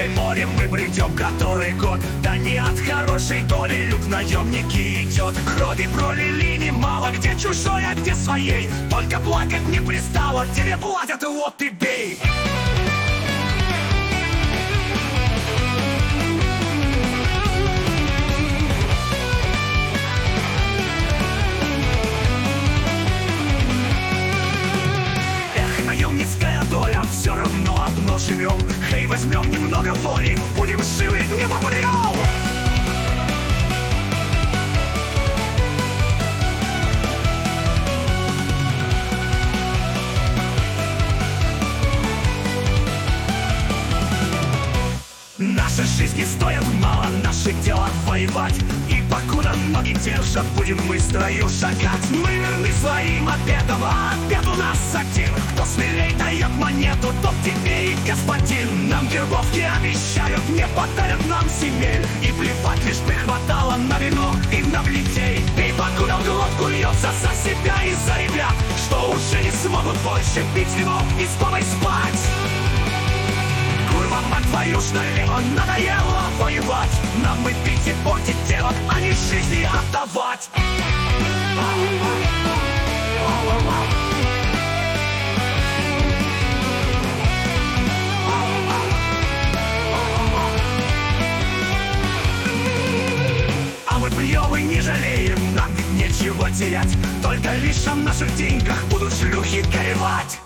Черное море мы бредем который год. Да не от хорошей доли люк наемники идет. Крови пролили немало, где чужой, а где своей. Только плакать не пристало, тебе платят, вот ты бей. Наемницкая доля, все равно одно живем. Эй, возьмем немного воли, будем живы, не попадем. Наши жизни стоят мало, наше дело воевать. И покуда ноги держат, будем мы строю шагать. Мы верны своим обетам, а обет у нас один. Кто смелей дает монету, тот тебе и господин. Нам вербовки обещают, не подарят нам земель. И плевать, лишь бы хватало на вино и на людей. И покуда в глотку льется за себя и за ребят, что уже не смогут больше пить вино и снова спать. Курва, мать твою ж налево, надоело воевать. Нам бы пить и портить дело, а не жизни отдавать. А мы пьем и не жалеем, нам ведь нечего терять. Только лишь о наших деньгах будут шлюхи горевать.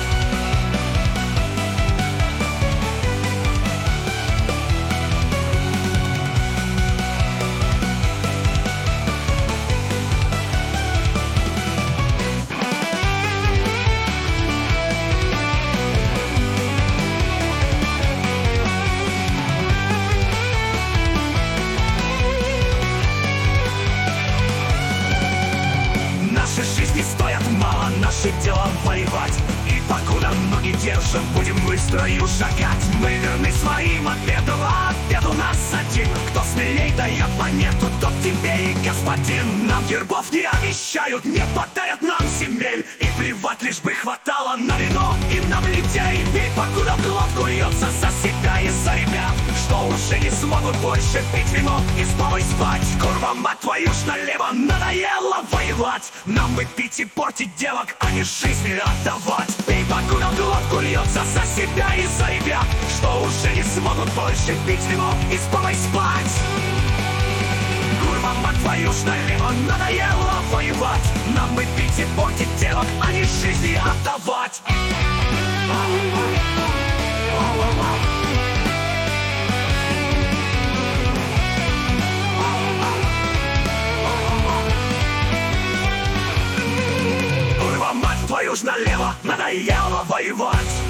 Жизни стоят мало, наше дело воевать. И покуда ноги держим, будем мы в строю шагать. Мы верны своим обетам, а обет у нас один. Кто смелей дает монету, тот тебе и господин. Нам гербов не обещают, не подарят нам земель. И плевать, лишь бы хватало на вино и на людей. И покуда в глотку льется за себя и за ребят, что уже не смогут больше пить вино и снова спать. Курва, мать твою ж налево, надоело воевать. Нам бы пить и портить девок, а не жизни отдавать. И покуда в глотку льется за себя и за ребят, что уже не смогут больше пить вино и снова спать. Курва, мать твою ж налево, надоело воевать. Нам бы пить и портить девок, а не жизни отдавать. Твою ж налево, надоело воевать.